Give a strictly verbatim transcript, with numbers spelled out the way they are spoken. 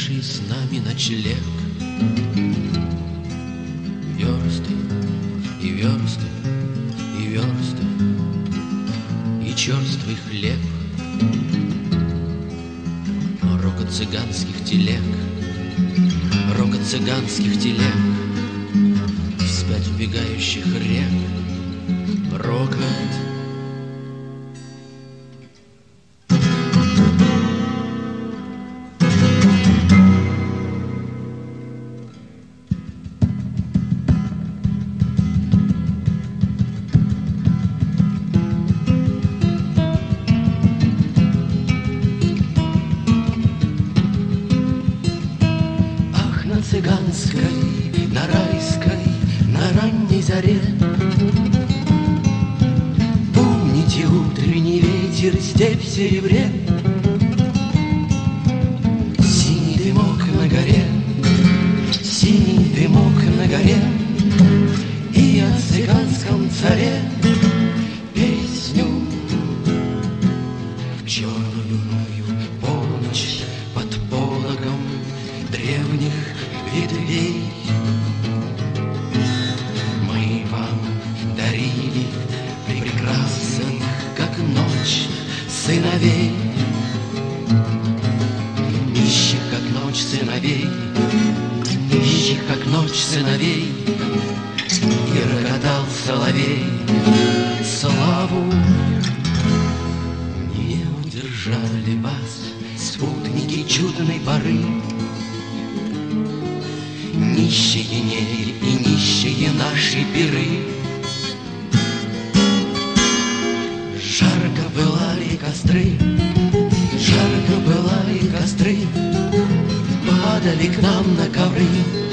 взявший с нами ночлег. Версты и версты и версты и черствый хлеб, рокот цыганских телег, рокот цыганских телег, вспять убегающих рек, рокот. На цыганской, на райской, на ранней заре помните утренний ветер, степь в серебре, синий дымок на горе, синий дымок на горе, и о цыганском царе песню в черную полночь под пологом древних ветвей мы вам дарили прекрасных, как ночь, сыновей, нищих, как ночь, сыновей, нищих, как ночь, сыновей, и рокотал соловей славу. Не удержали вас спутники чудной поры, нищие Нель и нищие наши пиры. Жарко пылали костры, жарко пылали костры, падали к нам на ковры